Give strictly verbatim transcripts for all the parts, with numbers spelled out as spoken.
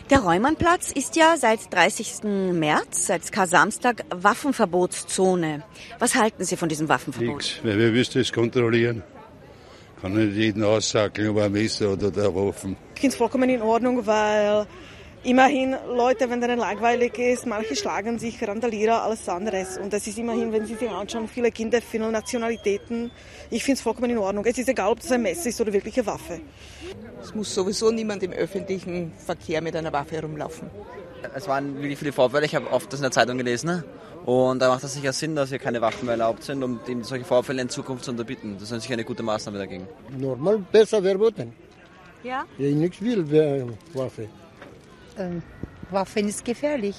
Der Reumannplatz ist ja seit dreißigsten März, seit Kar-Samstag, Waffenverbotszone. Was halten Sie von diesem Waffenverbot? Nichts, weil wir müssen das kontrollieren. Kann nicht jeden aussackeln, ob ein Messer oder eine Waffe. Ich finde es vollkommen in Ordnung, weil immerhin Leute, wenn denen langweilig ist, manche schlagen sich, Randalierer, alles anderes. Und das ist immerhin, wenn Sie sich anschauen, viele Kinder, viele Nationalitäten. Ich finde es vollkommen in Ordnung. Es ist egal, ob das ein Messer ist oder wirklich eine Waffe. Es muss sowieso niemand im öffentlichen Verkehr mit einer Waffe herumlaufen. Es waren wirklich viele Vorfälle, ich habe oft das in der Zeitung gelesen. Und da macht es sicher Sinn, dass hier keine Waffen mehr erlaubt sind, um solche Vorfälle in Zukunft zu unterbieten. Das ist sicher eine gute Maßnahme dagegen. Normal besser verboten. Ja? Ich nichts will, wer Waffe. Ähm, Waffen ist gefährlich.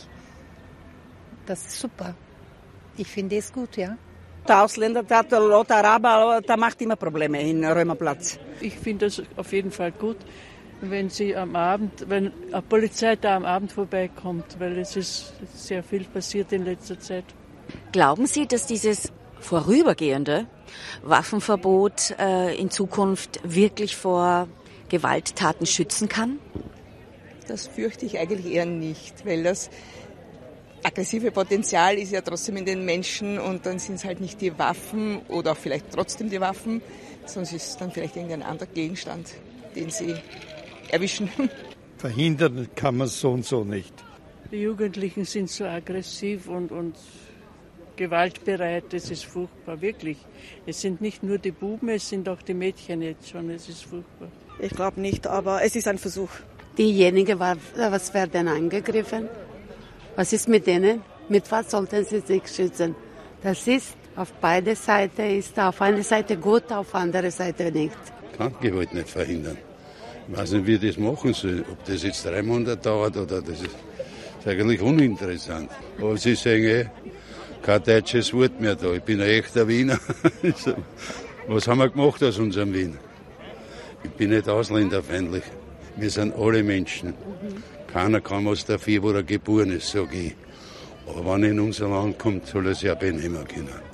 Das ist super. Ich finde es gut, ja. Der Ausländer, der hat lauter Araber, der macht immer Probleme in Römerplatz. Ich finde das auf jeden Fall gut, wenn sie am Abend, wenn eine Polizei da am Abend vorbeikommt, weil es ist sehr viel passiert in letzter Zeit. Glauben Sie, dass dieses vorübergehende Waffenverbot äh, in Zukunft wirklich vor Gewalttaten schützen kann? Das fürchte ich eigentlich eher nicht, weil das aggressive Potenzial ist ja trotzdem in den Menschen und dann sind es halt nicht die Waffen oder auch vielleicht trotzdem die Waffen, sondern es ist dann vielleicht irgendein anderer Gegenstand, den sie erwischen. Verhindern kann man es so und so nicht. Die Jugendlichen sind so aggressiv und, und gewaltbereit, das ist furchtbar, wirklich. Es sind nicht nur die Buben, es sind auch die Mädchen jetzt schon, es ist furchtbar. Ich glaube nicht, aber es ist ein Versuch. Diejenigen, was werden angegriffen? Was ist mit denen? Mit was sollten sie sich schützen? Das ist auf beide Seiten, ist auf einer Seite gut, auf der anderen Seite nicht. Kann Gewalt nicht verhindern. Ich weiß nicht, wie das machen soll. Ob das jetzt drei Monate dauert oder das ist, ist eigentlich uninteressant. Aber sie sagen eh, kein deutsches Wort mehr da. Ich bin ein echter Wiener. Was haben wir gemacht aus unserem Wien? Ich bin nicht ausländerfeindlich. Wir sind alle Menschen. Keiner kann was dafür, wo er geboren ist, sage ich. Aber wenn er in unser Land kommt, soll er sich auch benehmen können.